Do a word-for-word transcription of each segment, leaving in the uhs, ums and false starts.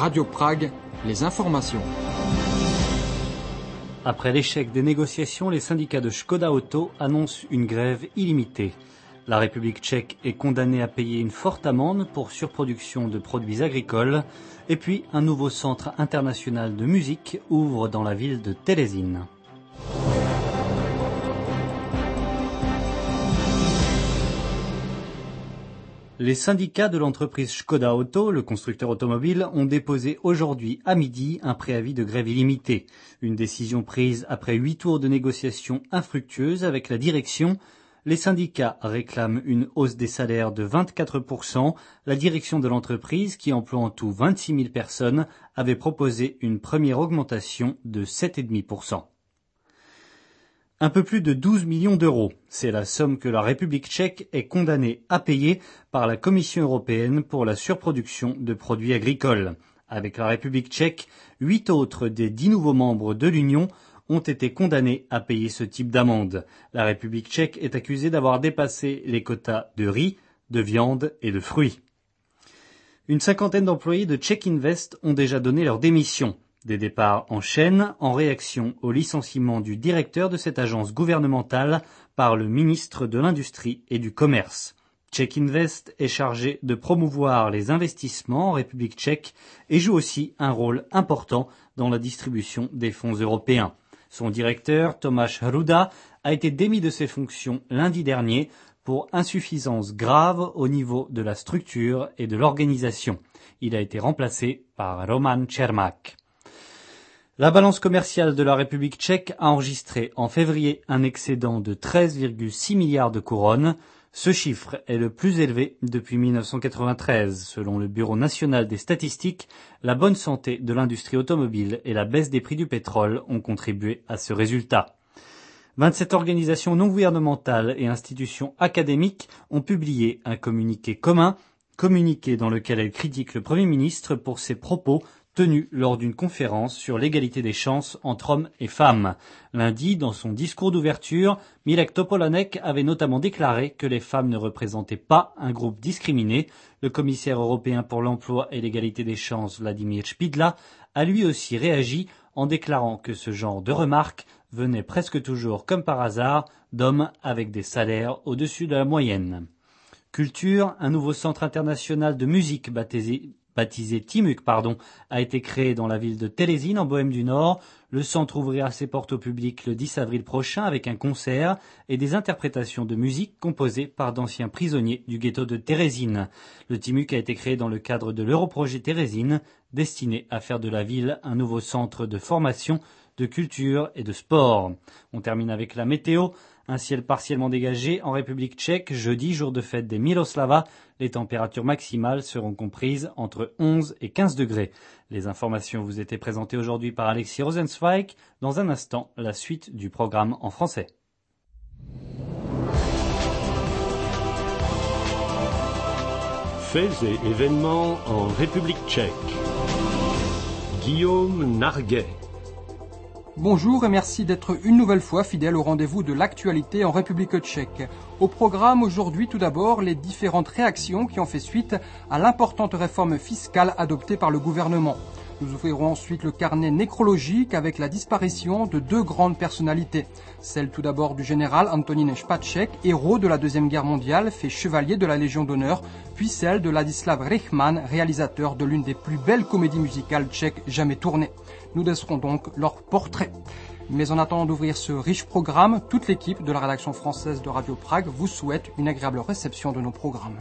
Radio Prague, les informations. Après l'échec des négociations, les syndicats de Škoda Auto annoncent une grève illimitée. La République tchèque est condamnée à payer une forte amende pour surproduction de produits agricoles. Et puis, un nouveau centre international de musique ouvre dans la ville de Terezín. Les syndicats de l'entreprise Škoda Auto, le constructeur automobile, ont déposé aujourd'hui à midi un préavis de grève illimité. Une décision prise après huit tours de négociations infructueuses avec la direction. Les syndicats réclament une hausse des salaires de vingt-quatre pour cent. La direction de l'entreprise, qui emploie en tout vingt-six mille personnes, avait proposé une première augmentation de sept virgule cinq pour cent. Un peu plus de douze millions d'euros, c'est la somme que la République tchèque est condamnée à payer par la Commission européenne pour la surproduction de produits agricoles. Avec la République tchèque, huit autres des dix nouveaux membres de l'Union ont été condamnés à payer ce type d'amende. La République tchèque est accusée d'avoir dépassé les quotas de riz, de viande et de fruits. Une cinquantaine d'employés de Czech Invest ont déjà donné leur démission. Des départs en chaîne en réaction au licenciement du directeur de cette agence gouvernementale par le ministre de l'Industrie et du Commerce. Czech Invest est chargé de promouvoir les investissements en République tchèque et joue aussi un rôle important dans la distribution des fonds européens. Son directeur, Tomáš Hruda, a été démis de ses fonctions lundi dernier pour insuffisance grave au niveau de la structure et de l'organisation. Il a été remplacé par Roman Čermák. La balance commerciale de la République tchèque a enregistré en février un excédent de treize virgule six milliards de couronnes. Ce chiffre est le plus élevé depuis mille neuf cent quatre-vingt-treize. Selon le Bureau national des statistiques, la bonne santé de l'industrie automobile et la baisse des prix du pétrole ont contribué à ce résultat. vingt-sept organisations non gouvernementales et institutions académiques ont publié un communiqué commun, communiqué dans lequel elles critiquent le Premier ministre pour ses propos tenu lors d'une conférence sur l'égalité des chances entre hommes et femmes. Lundi, dans son discours d'ouverture, Mirek Topolánek avait notamment déclaré que les femmes ne représentaient pas un groupe discriminé. Le commissaire européen pour l'emploi et l'égalité des chances, Vladimír Špidla, a lui aussi réagi en déclarant que ce genre de remarques venait presque toujours, comme par hasard, d'hommes avec des salaires au-dessus de la moyenne. Culture, un nouveau centre international de musique baptisé baptisé Timuk, pardon, a été créé dans la ville de Terezín, en Bohême du Nord. Le centre ouvrira ses portes au public le dix avril prochain avec un concert et des interprétations de musique composées par d'anciens prisonniers du ghetto de Terezín. Le Timuk a été créé dans le cadre de l'Europrojet Terezín, destiné à faire de la ville un nouveau centre de formation, de culture et de sport. On termine avec la météo. Un ciel partiellement dégagé en République tchèque, jeudi, jour de fête des Miroslava. Les températures maximales seront comprises entre onze et quinze degrés. Les informations vous étaient présentées aujourd'hui par Alexis Rosenzweig. Dans un instant, la suite du programme en français. Faits et événements en République tchèque. Guillaume Narguet. Bonjour et merci d'être une nouvelle fois fidèle au rendez-vous de l'actualité en République tchèque. Au programme aujourd'hui, tout d'abord, les différentes réactions qui ont fait suite à l'importante réforme fiscale adoptée par le gouvernement. Nous ouvrirons ensuite le carnet nécrologique avec la disparition de deux grandes personnalités. Celle tout d'abord du général Antonín Špaček, héros de la Deuxième Guerre mondiale, fait chevalier de la Légion d'honneur, puis celle de Ladislav Reichmann, réalisateur de l'une des plus belles comédies musicales tchèques jamais tournées. Nous dresserons donc leur portrait. Mais en attendant d'ouvrir ce riche programme, toute l'équipe de la rédaction française de Radio Prague vous souhaite une agréable réception de nos programmes.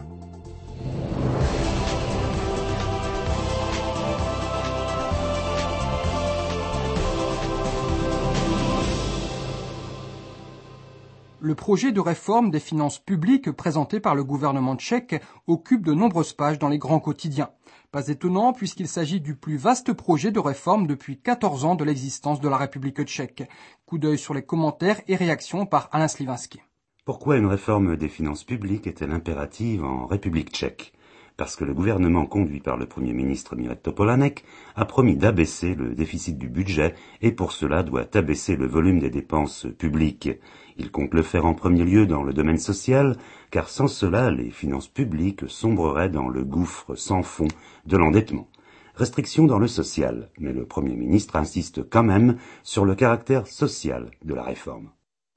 Le projet de réforme des finances publiques présenté par le gouvernement tchèque occupe de nombreuses pages dans les grands quotidiens. Pas étonnant puisqu'il s'agit du plus vaste projet de réforme depuis quatorze ans de l'existence de la République tchèque. Coup d'œil sur les commentaires et réactions par Alain Slivinski. Pourquoi une réforme des finances publiques est-elle impérative en République tchèque ? Parce que le gouvernement conduit par le Premier ministre Mirek Topolánek a promis d'abaisser le déficit du budget et pour cela doit abaisser le volume des dépenses publiques. Il compte le faire en premier lieu dans le domaine social, car sans cela, les finances publiques sombreraient dans le gouffre sans fond de l'endettement. Restriction dans le social, mais le Premier ministre insiste quand même sur le caractère social de la réforme.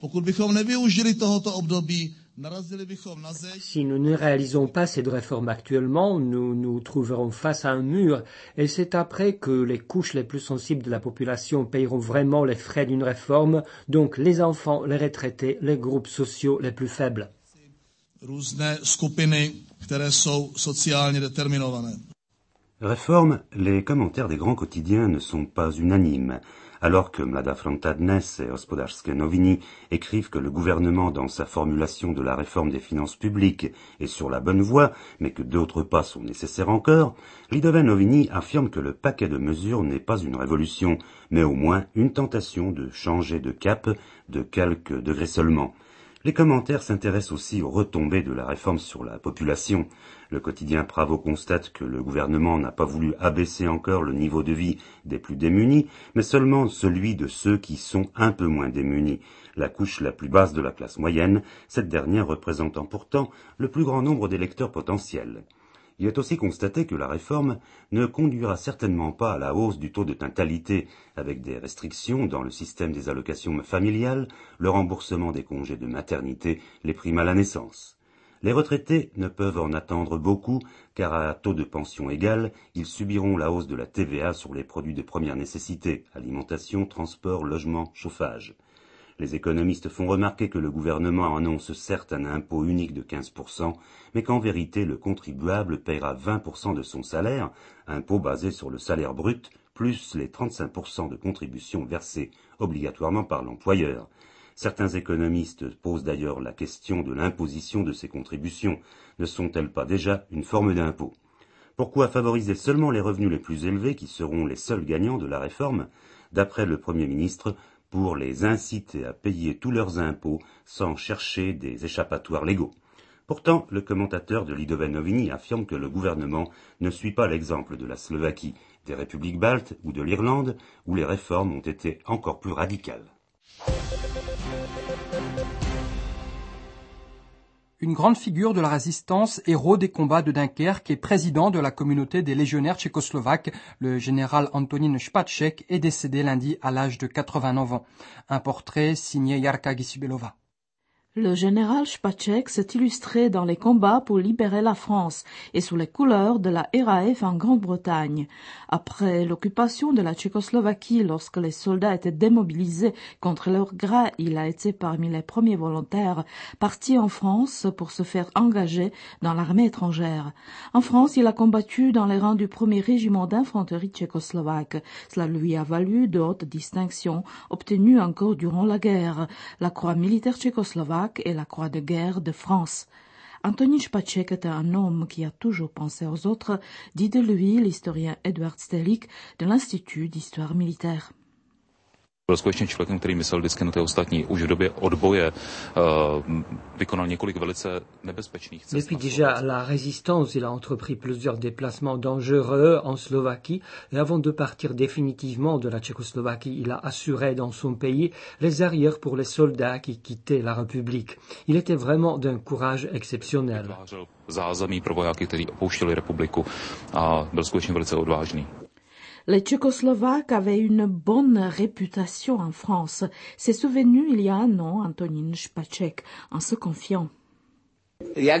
Si nous ne réalisons pas cette réforme actuellement, nous nous trouverons face à un mur, et c'est après que les couches les plus sensibles de la population paieront vraiment les frais d'une réforme, donc les enfants, les retraités, les groupes sociaux les plus faibles. Réforme, les commentaires des grands quotidiens ne sont pas unanimes. Alors que Mlada Fronta Dnes et Hospodarskie Noviny écrivent que le gouvernement, dans sa formulation de la réforme des finances publiques, est sur la bonne voie, mais que d'autres pas sont nécessaires encore, Lidové Noviny affirme que le paquet de mesures n'est pas une révolution, mais au moins une tentation de changer de cap de quelques degrés seulement. Les commentaires s'intéressent aussi aux retombées de la réforme sur la population. Le quotidien Pravo constate que le gouvernement n'a pas voulu abaisser encore le niveau de vie des plus démunis, mais seulement celui de ceux qui sont un peu moins démunis, la couche la plus basse de la classe moyenne, cette dernière représentant pourtant le plus grand nombre d'électeurs potentiels. Il est aussi constaté que la réforme ne conduira certainement pas à la hausse du taux de natalité, avec des restrictions dans le système des allocations familiales, le remboursement des congés de maternité, les primes à la naissance. Les retraités ne peuvent en attendre beaucoup, car à taux de pension égal, ils subiront la hausse de la T V A sur les produits de première nécessité, alimentation, transport, logement, chauffage. Les économistes font remarquer que le gouvernement annonce certes un impôt unique de quinze pour cent, mais qu'en vérité le contribuable paiera vingt pour cent de son salaire, impôt basé sur le salaire brut, plus les trente-cinq pour cent de contributions versées obligatoirement par l'employeur. Certains économistes posent d'ailleurs la question de l'imposition de ces contributions. Ne sont-elles pas déjà une forme d'impôt? Pourquoi favoriser seulement les revenus les plus élevés qui seront les seuls gagnants de la réforme? D'après le Premier ministre, pour les inciter à payer tous leurs impôts sans chercher des échappatoires légaux. Pourtant, le commentateur de Lidové Noviny affirme que le gouvernement ne suit pas l'exemple de la Slovaquie, des républiques baltes ou de l'Irlande, où les réformes ont été encore plus radicales. Une grande figure de la résistance, héros des combats de Dunkerque et président de la communauté des légionnaires tchécoslovaques, le général Antonín Špaček est décédé lundi à l'âge de quatre-vingt-neuf ans. Un portrait signé Jarka Gisibelova. Le général Špaček s'est illustré dans les combats pour libérer la France et sous les couleurs de la R A F en Grande-Bretagne. Après l'occupation de la Tchécoslovaquie, lorsque les soldats étaient démobilisés contre leur gré, il a été parmi les premiers volontaires partis en France pour se faire engager dans l'armée étrangère. En France, il a combattu dans les rangs du premier régiment d'infanterie tchécoslovaque. Cela lui a valu de hautes distinctions obtenues encore durant la guerre. La croix militaire tchécoslovaque et la croix de guerre de France. Antonín Špaček était un homme qui a toujours pensé aux autres, dit de lui l'historien Eduard Stelik de l'Institut d'histoire militaire. Byl skutečně člověkem, který myslel vždycky na ty ostatní. Už v době odboje vykonal několik velice nebezpečných cest. Depuis déjà la résistance, il a entrepris plusieurs déplacements dangereux en Slovaquie et avant de partir définitivement de la Tchécoslovaquie, il a assuré dans son pays les arrières pour les soldats qui quittaient la République. Il était vraiment d'un courage exceptionnel. Zázemí pro vojáky, kteří opouštěli republiku a byl skutečně velice odvážný. Les Tchécoslovaques avaient une bonne réputation en France. S'est souvenu il y a un an Antonín Špaček en se confiant. Dès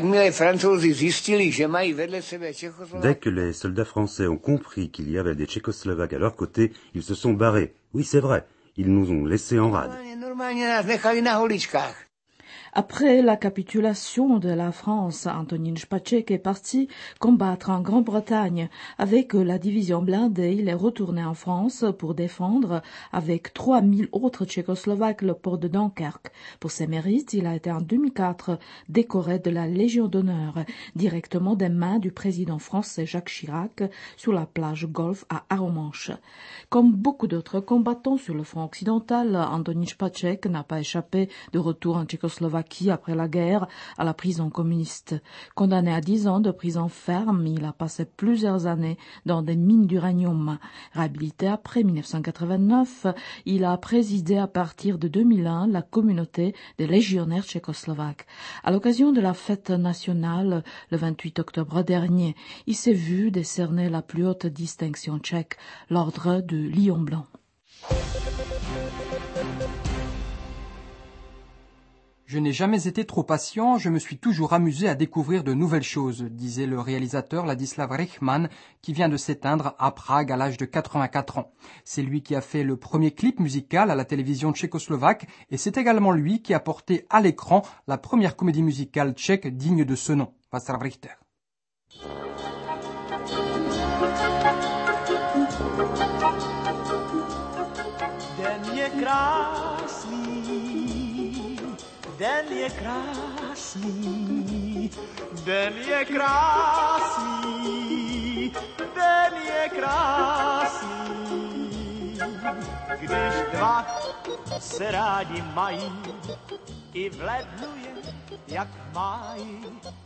que les soldats français ont compris qu'il y avait des Tchécoslovaques à leur côté, ils se sont barrés. Oui, c'est vrai, ils nous ont laissés en rade. Après la capitulation de la France, Antonín Špaček est parti combattre en Grande-Bretagne. Avec la division blindée, il est retourné en France pour défendre avec trois mille autres Tchécoslovaques le port de Dunkerque. Pour ses mérites, il a été en deux mille quatre décoré de la Légion d'honneur, directement des mains du président français Jacques Chirac sur la plage Golfe à Arromanches. Comme beaucoup d'autres combattants sur le front occidental, Antonín Špaček n'a pas échappé de retour en Tchécoslovaquie Tchécoslovaquie après la guerre à la prison communiste. Condamné à dix ans de prison ferme, il a passé plusieurs années dans des mines d'uranium. Réhabilité après mille neuf cent quatre-vingt-neuf, il a présidé à partir de deux mille un la communauté des légionnaires tchécoslovaques. À l'occasion de la fête nationale, le vingt-huit octobre dernier, il s'est vu décerner la plus haute distinction tchèque, l'ordre de Lion blanc. Je n'ai jamais été trop patient, je me suis toujours amusé à découvrir de nouvelles choses, disait le réalisateur Ladislav Richman, qui vient de s'éteindre à Prague à l'âge de quatre-vingt-quatre ans. C'est lui qui a fait le premier clip musical à la télévision tchécoslovaque et c'est également lui qui a porté à l'écran la première comédie musicale tchèque digne de ce nom, Václav Richter. Den je krásný, den je krásný, den je krásný, den je krásný. Když dva se rádi mají, i v lednu je jak v máji,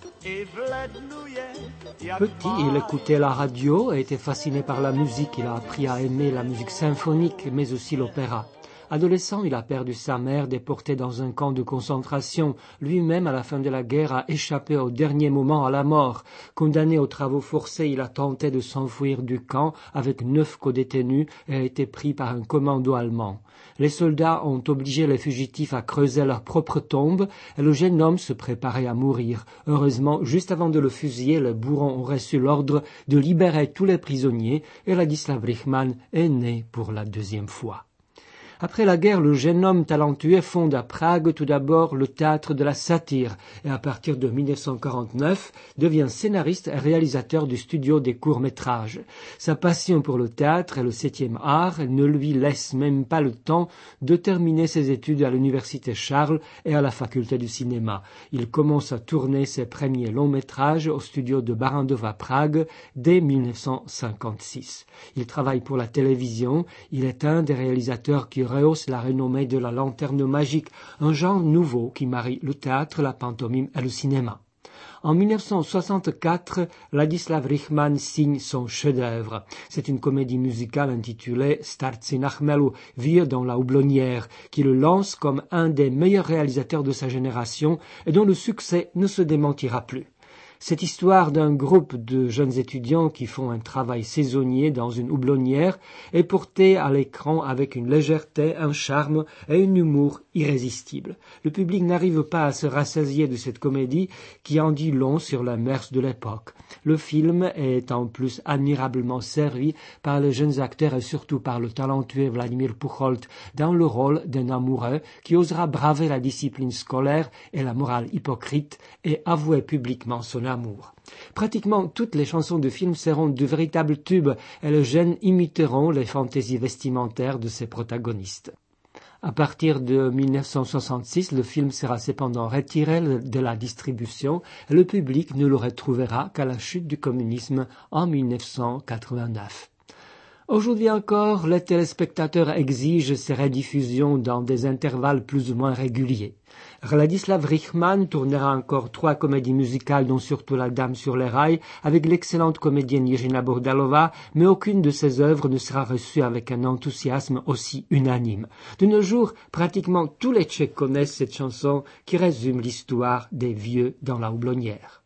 i v lednu je jak v máji. Petit, il écoutait la radio et était fasciné par la musique. Il a appris à aimer la musique symphonique, mais aussi l'opéra. Adolescent, il a perdu sa mère, déporté dans un camp de concentration. Lui-même, à la fin de la guerre, a échappé au dernier moment à la mort. Condamné aux travaux forcés, il a tenté de s'enfuir du camp avec neuf codétenus et a été pris par un commando allemand. Les soldats ont obligé les fugitifs à creuser leur propre tombe et le jeune homme se préparait à mourir. Heureusement, juste avant de le fusiller, les bourrons ont reçu l'ordre de libérer tous les prisonniers et Ladislav Richman est né pour la deuxième fois. Après la guerre, le jeune homme talentueux fonde à Prague tout d'abord le théâtre de la satire et à partir de mille neuf cent quarante-neuf devient scénariste et réalisateur du studio des courts-métrages. Sa passion pour le théâtre et le septième art ne lui laisse même pas le temps de terminer ses études à l'université Charles et à la faculté du cinéma. Il commence à tourner ses premiers longs-métrages au studio de Barrandov à Prague dès mille neuf cent cinquante-six. Il travaille pour la télévision, il est un des réalisateurs qui rehausse la renommée de la lanterne magique, un genre nouveau qui marie le théâtre, la pantomime et le cinéma. En mille neuf cent soixante-quatre, Ladislav Richman signe son chef-d'œuvre. C'est une comédie musicale intitulée Starci na chmelu, vieux dans la houblonnière, qui le lance comme un des meilleurs réalisateurs de sa génération et dont le succès ne se démentira plus. Cette histoire d'un groupe de jeunes étudiants qui font un travail saisonnier dans une houblonnière est portée à l'écran avec une légèreté, un charme et un humour irrésistible. Le public n'arrive pas à se rassasier de cette comédie qui en dit long sur la mœurs de l'époque. Le film est en plus admirablement servi par les jeunes acteurs et surtout par le talentueux Vladimir Pucholt dans le rôle d'un amoureux qui osera braver la discipline scolaire et la morale hypocrite et avouer publiquement son amour. Pratiquement toutes les chansons du film seront de véritables tubes et les jeunes imiteront les fantaisies vestimentaires de ses protagonistes. À partir de mille neuf cent soixante-six, le film sera cependant retiré de la distribution et le public ne le retrouvera qu'à la chute du communisme en mille neuf cent quatre-vingt-neuf. Aujourd'hui encore, les téléspectateurs exigent ces rediffusions dans des intervalles plus ou moins réguliers. Ladislav Richman tournera encore trois comédies musicales, dont surtout La Dame sur les rails, avec l'excellente comédienne Jiřina Bohdalova, mais aucune de ses œuvres ne sera reçue avec un enthousiasme aussi unanime. De nos jours, pratiquement tous les Tchèques connaissent cette chanson qui résume l'histoire des vieux dans la houblonnière.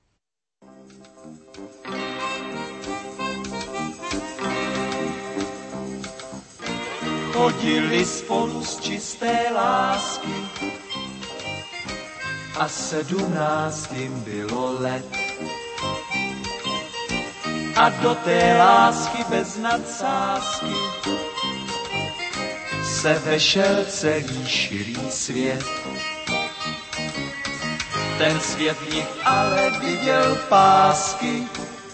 Chodili spolu z čisté lásky a sedmnáctým bylo let. A do té lásky bez nadsázky se vešel celý širý svět. Ten svět v nich ale viděl pásky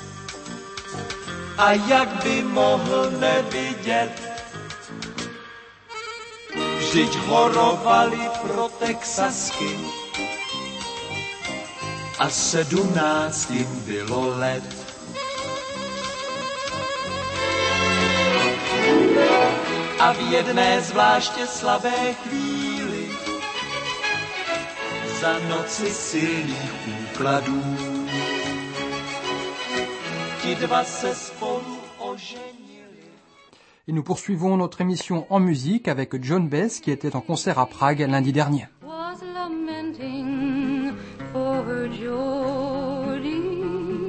a jak by mohl nevidět, vždyť horovali pro Texasky a sedmnáct jim bylo let. A v jedné zvláště slabé chvíli za noci silných úkladů. Ti dva se spolu oženili. Et nous poursuivons notre émission en musique avec John Baez qui était en concert à Prague lundi dernier. Was lamenting for her Geordie.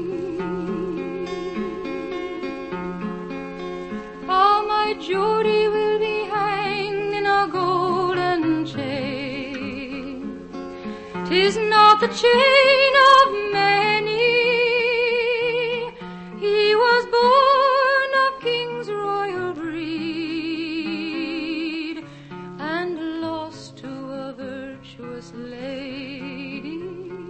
How my Geordie will be hanged in a golden chain. 'Tis not the chain of many. He was born of king's royal breed and lost to a virtuous lady.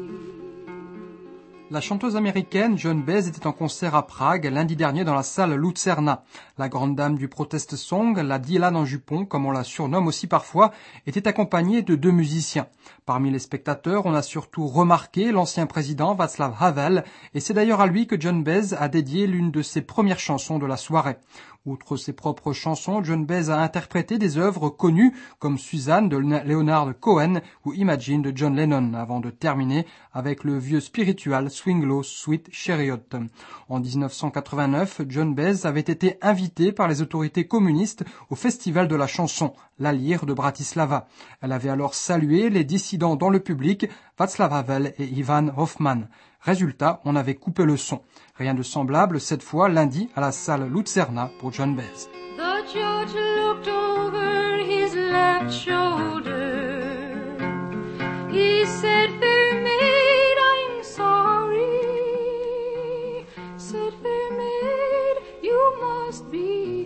La chanteuse américaine Joan Baez était en concert à Prague lundi dernier dans la salle Lucerna. La grande dame du protest song, la Dylan en jupon, comme on la surnomme aussi parfois, était accompagnée de deux musiciens. Parmi les spectateurs, on a surtout remarqué l'ancien président Václav Havel, et c'est d'ailleurs à lui que Joan Baez a dédié l'une de ses premières chansons de la soirée. Outre ses propres chansons, Joan Baez a interprété des œuvres connues comme Suzanne de Leonard Cohen ou Imagine de John Lennon, avant de terminer avec le vieux spiritual Swing Low Sweet Chariot. En dix-neuf cent quatre-vingt-neuf, Joan Baez avait été invitée par les autorités communistes au Festival de la chanson, la Lyre de Bratislava. Elle avait alors salué les dissidents dans le public, Václav Havel et Ivan Hoffman. Résultat, on avait coupé le son. Rien de semblable cette fois lundi à la salle Lucerna pour Joan Baez. The judge looked over his left shoulder. He said, "Fair maid, I'm sorry." Said, "Fair maid, you must be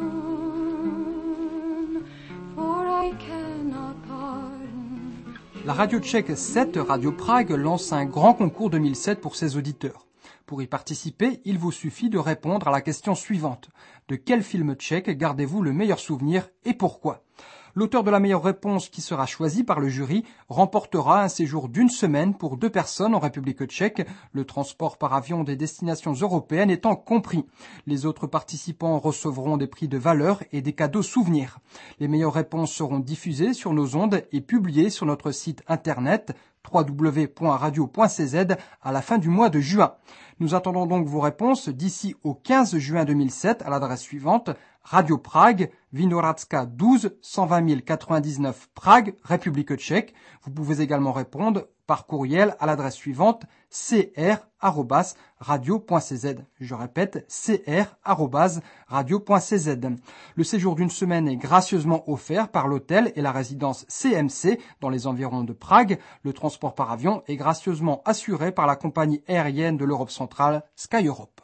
gone, for I cannot pardon." La radio tchèque sept Radio Prague lance un grand concours deux mille sept pour ses auditeurs. Pour y participer, il vous suffit de répondre à la question suivante. De quel film tchèque gardez-vous le meilleur souvenir et pourquoi ? L'auteur de la meilleure réponse qui sera choisi par le jury remportera un séjour d'une semaine pour deux personnes en République tchèque, le transport par avion des destinations européennes étant compris. Les autres participants recevront des prix de valeur et des cadeaux souvenirs. Les meilleures réponses seront diffusées sur nos ondes et publiées sur notre site internet w w w point radio point c z à la fin du mois de juin. Nous attendons donc vos réponses d'ici au quinze juin deux mille sept à l'adresse suivante: Radio Prague, Vinohradska douze, cent vingt mille quatre-vingt-dix-neuf Prague, République tchèque. Vous pouvez également répondre par courriel à l'adresse suivante: c r arobase radio point c z. Je répète, c r arobase radio point c z. Le séjour d'une semaine est gracieusement offert par l'hôtel et la résidence C M C dans les environs de Prague. Le transport par avion est gracieusement assuré par la compagnie aérienne de l'Europe centrale, Sky Europe.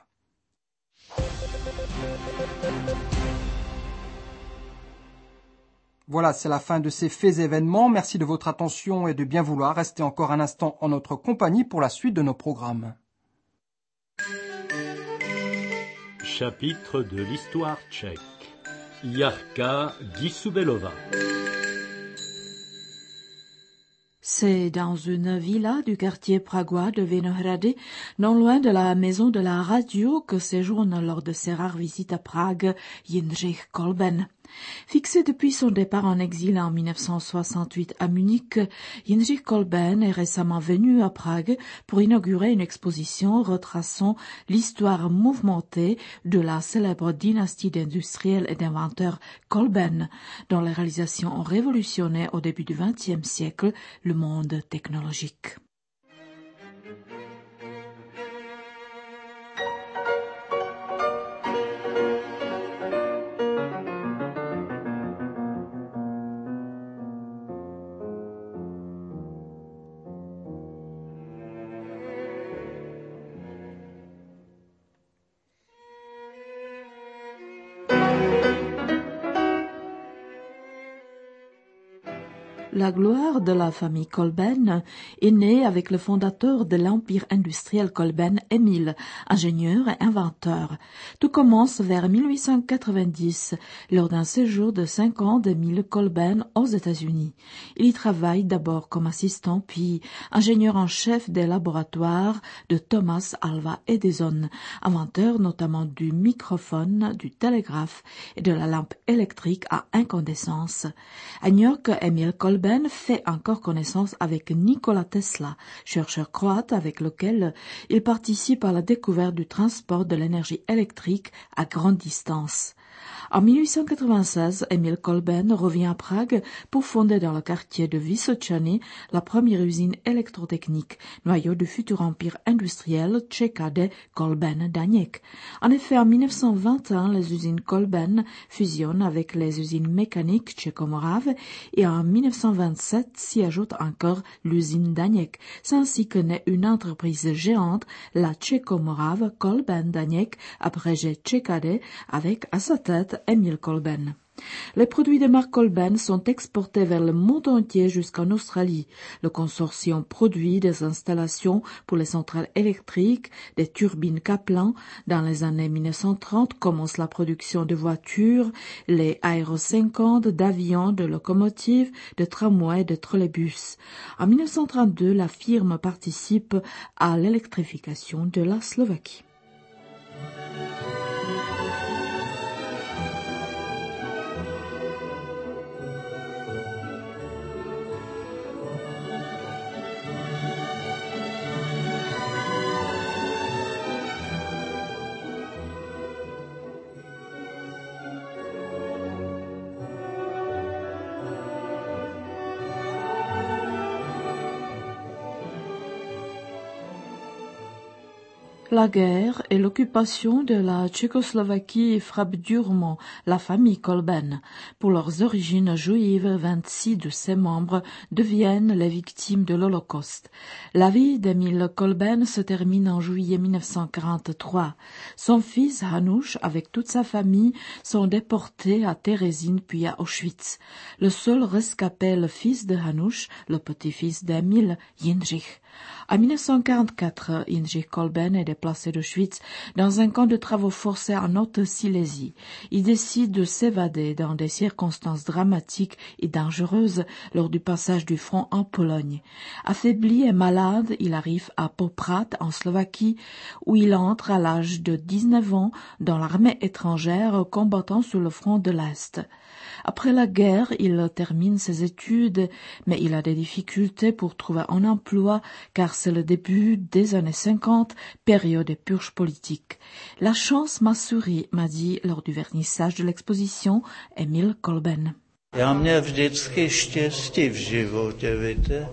Voilà, c'est la fin de ces faits et événements. Merci de votre attention et de bien vouloir rester encore un instant en notre compagnie pour la suite de nos programmes. Chapitre de l'histoire tchèque. Jarka Disubelova. C'est dans une villa du quartier pragois de Vinohrady, non loin de la maison de la radio, que séjourne lors de ses rares visites à Prague Jindřich Kolben. Fixé depuis son départ en exil en mille neuf cent soixante-huit à Munich, Jindřich Kolben est récemment venu à Prague pour inaugurer une exposition retraçant l'histoire mouvementée de la célèbre dynastie d'industriels et d'inventeurs Kolben, dont les réalisations ont révolutionné au début du vingtième siècle le monde technologique. La gloire de la famille Kolben est née avec le fondateur de l'empire industriel Kolben, Emil, ingénieur et inventeur. Tout commence vers mille huit cent quatre-vingt-dix, lors d'un séjour de cinq ans d'Emil Kolben aux États-Unis. Il y travaille d'abord comme assistant, puis ingénieur en chef des laboratoires de Thomas Alva Edison, inventeur notamment du microphone, du télégraphe et de la lampe électrique à incandescence. À New York, Emil Kolben Kolben fait encore connaissance avec Nikola Tesla, chercheur croate avec lequel il participe à la découverte du transport de l'énergie électrique à grande distance. En mille huit cent quatre-vingt-seize, Emil Kolben revient à Prague pour fonder dans le quartier de Vysočany la première usine électrotechnique, noyau du futur empire industriel C K D Kolben-Daněk. En effet, en mille neuf cent vingt et un, les usines Kolben fusionnent avec les usines mécaniques Tchékomorave et en mille neuf cent vingt-sept s'y ajoute encore l'usine Daněk. C'est ainsi que naît une entreprise géante, la Tchékomorave Kolben-Daněk, abrégée C K D, avec à sa tête Emil Kolben. Les produits de marque Kolben sont exportés vers le monde entier jusqu'en Australie. Le consortium produit des installations pour les centrales électriques, des turbines Kaplan. Dans les années mille neuf cent trente commence la production de voitures, les Aero cinquante, d'avions, de locomotives, de tramways et de trolleybus. En mille neuf cent trente-deux, la firme participe à l'électrification de la Slovaquie. La guerre et l'occupation de la Tchécoslovaquie frappent durement la famille Kolben. Pour leurs origines juives, vingt-six de ses membres deviennent les victimes de l'Holocauste. La vie d'Emil Kolben se termine en juillet mille neuf cent quarante-trois. Son fils Hanush, avec toute sa famille, sont déportés à Térésine puis à Auschwitz. Le seul rescapé est le fils de Hanush, le petit-fils d'Emil, Jindřich. En mille neuf cent quarante-quatre, Jindřich Kolben est déplacé d'Auschwitz dans un camp de travaux forcés en Haute-Silésie. Il décide de s'évader dans des circonstances dramatiques et dangereuses lors du passage du front en Pologne. Affaibli et malade, il arrive à Poprad, en Slovaquie, où il entre à l'âge de dix-neuf ans dans l'armée étrangère combattant sur le front de l'Est. Après la guerre, il termine ses études, mais il a des difficultés pour trouver un emploi car c'est le début des années cinquante, période de purge politique. La chance m'a souri, m'a dit lors du vernissage de l'exposition Emil Kolben. Já měl vždycky štěstí v životě, víte,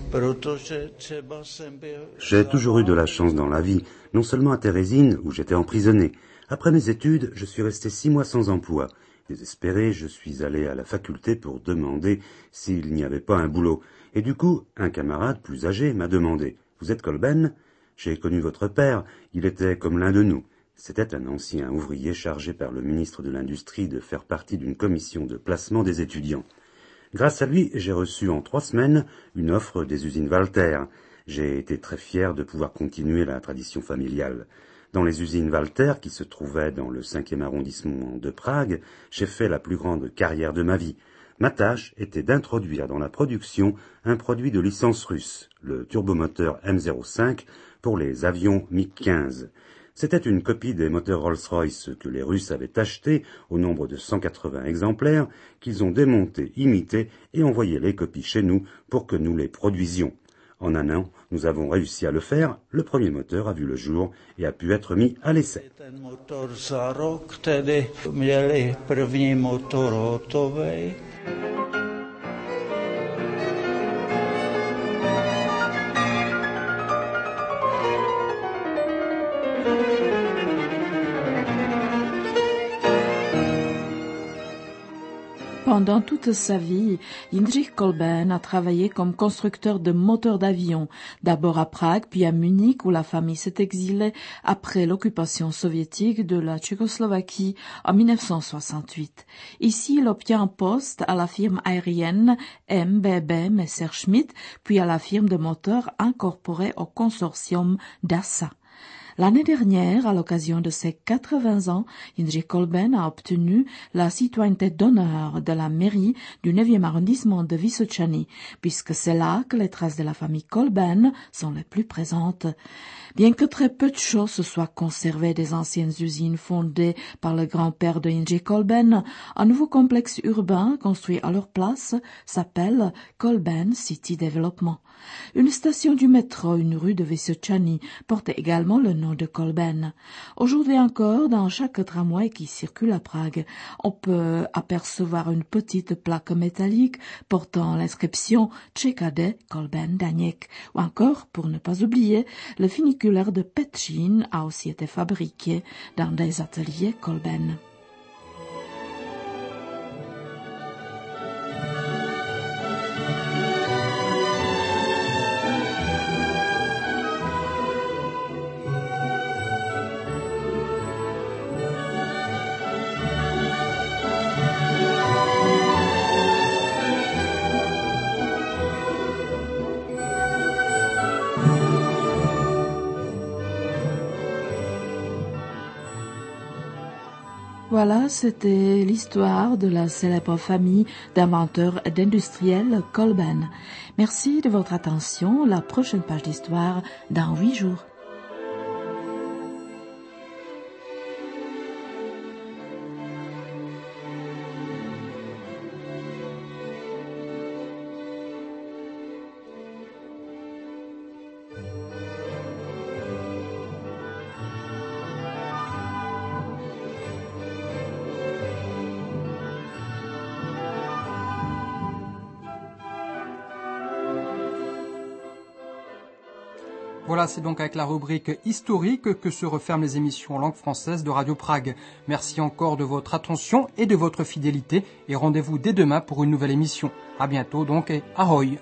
protože třeba jsem byl... J'ai toujours eu de la chance dans la vie, non seulement à Térésine, où j'étais emprisonné. Après mes études, je suis resté six mois sans emploi. Désespéré, je suis allé à la faculté pour demander s'il n'y avait pas un boulot. Et du coup, un camarade plus âgé m'a demandé « Vous êtes Kolben ? J'ai connu votre père, il était comme l'un de nous. » C'était un ancien ouvrier chargé par le ministre de l'Industrie de faire partie d'une commission de placement des étudiants. Grâce à lui, j'ai reçu en trois semaines une offre des usines Walter. J'ai été très fier de pouvoir continuer la tradition familiale. Dans les usines Walter, qui se trouvaient dans le cinquième arrondissement de Prague, j'ai fait la plus grande carrière de ma vie. Ma tâche était d'introduire dans la production un produit de licence russe, le turbomoteur M zéro cinq, pour les avions MiG quinze. C'était une copie des moteurs Rolls-Royce que les Russes avaient achetés au nombre de cent quatre-vingts exemplaires, qu'ils ont démontés, imités et envoyé les copies chez nous pour que nous les produisions. En un an, nous avons réussi à le faire. Le premier moteur a vu le jour et a pu être mis à l'essai. Ten motor za rok tedy měli první motor hotovej. Pendant toute sa vie, Jindřich Kolben a travaillé comme constructeur de moteurs d'avion, d'abord à Prague, puis à Munich, où la famille s'est exilée après l'occupation soviétique de la Tchécoslovaquie en mille neuf cent soixante-huit. Ici, il obtient un poste à la firme aérienne M B B Messerschmitt, puis à la firme de moteurs incorporée au consortium D A S A. L'année dernière, à l'occasion de ses quatre-vingts ans, Jindřich Kolben a obtenu la citoyenneté d'honneur de la mairie du neuvième arrondissement de Vysočany, puisque c'est là que les traces de la famille Kolben sont les plus présentes. Bien que très peu de choses se soient conservées des anciennes usines fondées par le grand-père de Jindřich Kolben, un nouveau complexe urbain construit à leur place s'appelle Kolben City Development. Une station du métro, une rue de Vysočany, porte également le nom de Kolben. Aujourd'hui encore, dans chaque tramway qui circule à Prague, on peut apercevoir une petite plaque métallique portant l'inscription Č K D Kolben Daněk. Ou encore, pour ne pas oublier, le funiculaire de Petřín a aussi été fabriqué dans des ateliers Kolben. Voilà, c'était l'histoire de la célèbre famille d'inventeurs et d'industriels Kolben. Merci de votre attention. La prochaine page d'histoire dans huit jours. Voilà, c'est donc avec la rubrique historique que se referment les émissions en langue française de Radio Prague. Merci encore de votre attention et de votre fidélité et rendez-vous dès demain pour une nouvelle émission. À bientôt donc et ahoy!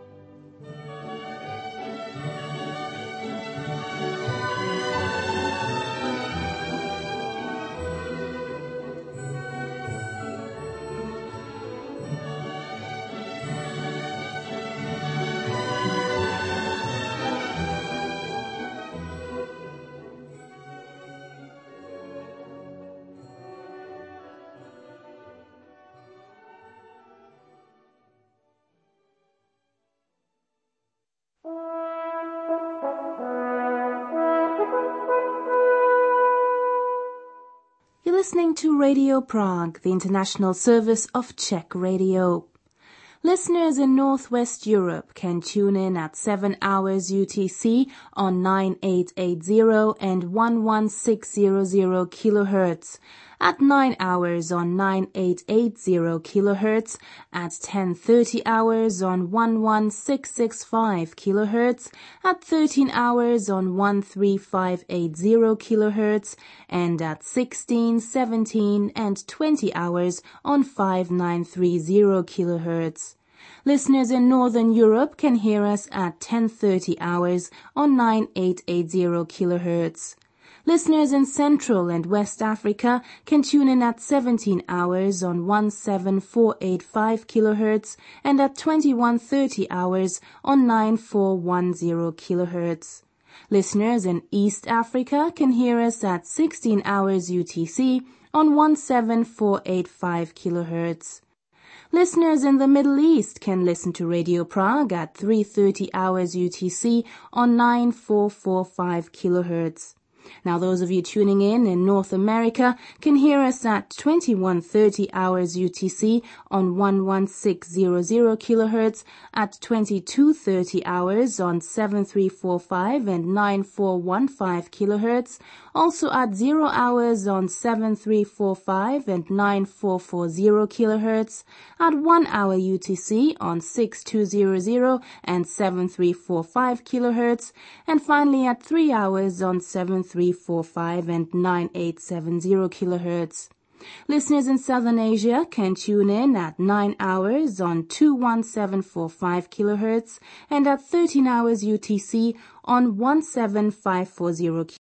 You're listening to Radio Prague, the international service of Czech radio. Listeners in Northwest Europe can tune in at seven hours U T C on nine eight eight zero and one one six zero zero kilohertz, at nine hours on nine eight eight zero kilohertz, at ten thirty hours on one one six six five kilohertz, at thirteen hours on one three five eight zero kilohertz, and at sixteen, seventeen, and twenty hours on five nine three zero kilohertz. Listeners in Northern Europe can hear us at ten thirty hours on nine eight eight zero kilohertz. Listeners in Central and West Africa can tune in at seventeen hours on one seven four eight five kilohertz and at twenty-one thirty hours on nine four one zero kilohertz. Listeners in East Africa can hear us at sixteen hours U T C on one seven four eight five kilohertz. Listeners in the Middle East can listen to Radio Prague at three thirty hours U T C on nine four four five kilohertz. Now those of you tuning in in North America can hear us at twenty-one thirty hours U T C on one one six zero zero kilohertz, at twenty-two thirty hours on seven three four five and nine four one five kilohertz, also at zero hours on seven three four five and nine four four zero kilohertz, at one hour U T C on six two zero zero and seven three four five kilohertz, and finally at three hours on seven three four five and nine eight seven zero kilohertz. Listeners in Southern Asia can tune in at nine hours on two one seven four five kilohertz and at thirteen hours U T C on one seven five four zero